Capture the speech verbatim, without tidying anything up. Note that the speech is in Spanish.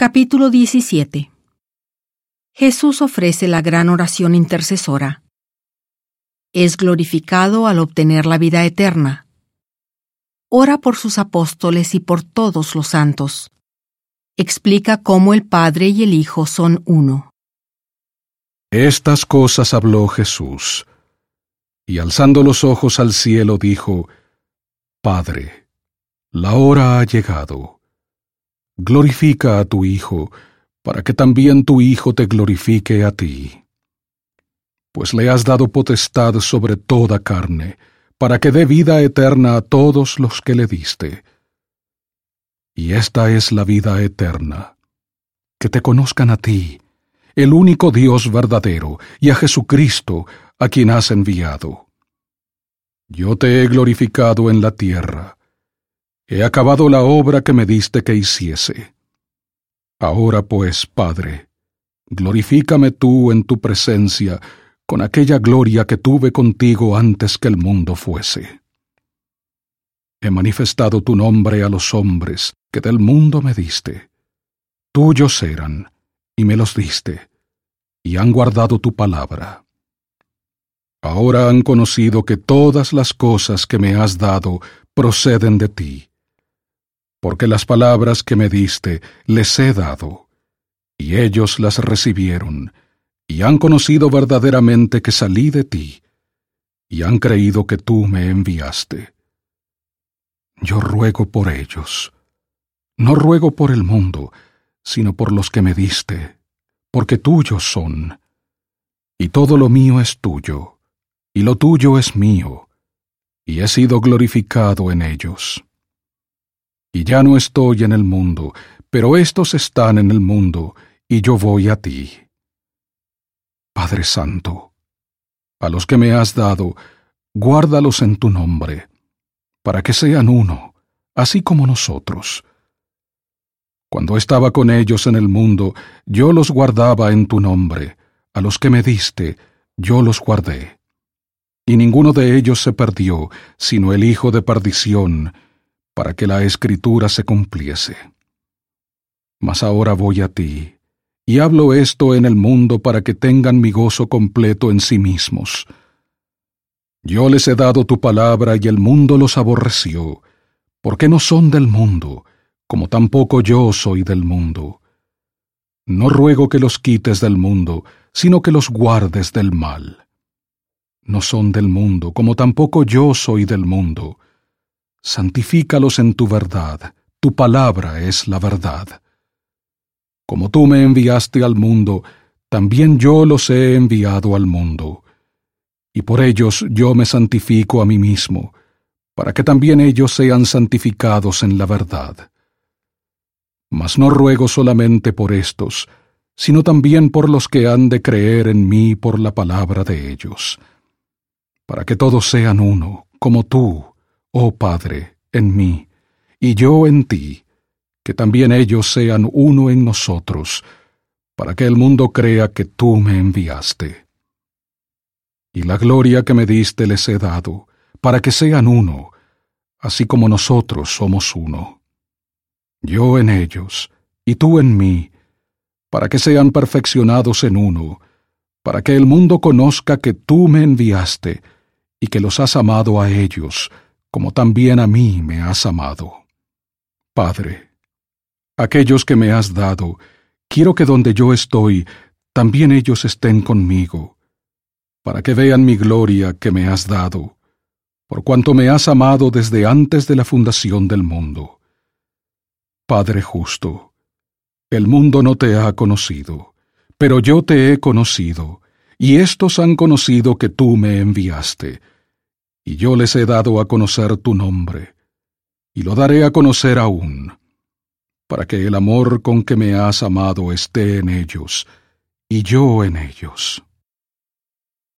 Capítulo diecisiete. Jesús ofrece la gran oración intercesora. Es glorificado al obtener la vida eterna. Ora por sus apóstoles y por todos los santos. Explica cómo el Padre y el Hijo son uno. Estas cosas habló Jesús, y alzando los ojos al cielo dijo: Padre, la hora ha llegado. Glorifica a tu Hijo, para que también tu Hijo te glorifique a ti. Pues le has dado potestad sobre toda carne, para que dé vida eterna a todos los que le diste. Y esta es la vida eterna, que te conozcan a ti, el único Dios verdadero, y a Jesucristo, a quien has enviado. Yo te he glorificado en la tierra. He acabado la obra que me diste que hiciese. Ahora pues, Padre, glorifícame tú en tu presencia con aquella gloria que tuve contigo antes que el mundo fuese. He manifestado tu nombre a los hombres que del mundo me diste. Tuyos eran, y me los diste, y han guardado tu palabra. Ahora han conocido que todas las cosas que me has dado proceden de ti, porque las palabras que me diste les he dado, y ellos las recibieron, y han conocido verdaderamente que salí de ti, y han creído que tú me enviaste. Yo ruego por ellos. No ruego por el mundo, sino por los que me diste, porque tuyos son. Y todo lo mío es tuyo, y lo tuyo es mío, y he sido glorificado en ellos. Y ya no estoy en el mundo, pero éstos están en el mundo, y yo voy a ti. Padre Santo, a los que me has dado, guárdalos en tu nombre, para que sean uno, así como nosotros. Cuando estaba con ellos en el mundo, yo los guardaba en tu nombre, a los que me diste, yo los guardé. Y ninguno de ellos se perdió, sino el hijo de perdición, para que la Escritura se cumpliese. Mas ahora voy a ti, y hablo esto en el mundo para que tengan mi gozo completo en sí mismos. Yo les he dado tu palabra y el mundo los aborreció, porque no son del mundo, como tampoco yo soy del mundo. No ruego que los quites del mundo, sino que los guardes del mal. No son del mundo, como tampoco yo soy del mundo. Santifícalos en tu verdad, tu palabra es la verdad. Como tú me enviaste al mundo, también yo los he enviado al mundo. Y por ellos yo me santifico a mí mismo, para que también ellos sean santificados en la verdad. Mas no ruego solamente por estos, sino también por los que han de creer en mí por la palabra de ellos, para que todos sean uno, como tú, oh Padre, en mí, y yo en ti, que también ellos sean uno en nosotros, para que el mundo crea que tú me enviaste. Y la gloria que me diste les he dado, para que sean uno, así como nosotros somos uno. Yo en ellos, y tú en mí, para que sean perfeccionados en uno, para que el mundo conozca que tú me enviaste, y que los has amado a ellos, como también a mí me has amado. Padre, aquellos que me has dado, quiero que donde yo estoy, también ellos estén conmigo, para que vean mi gloria que me has dado, por cuanto me has amado desde antes de la fundación del mundo. Padre justo, el mundo no te ha conocido, pero yo te he conocido, y éstos han conocido que tú me enviaste, y yo les he dado a conocer tu nombre, y lo daré a conocer aún, para que el amor con que me has amado esté en ellos, y yo en ellos.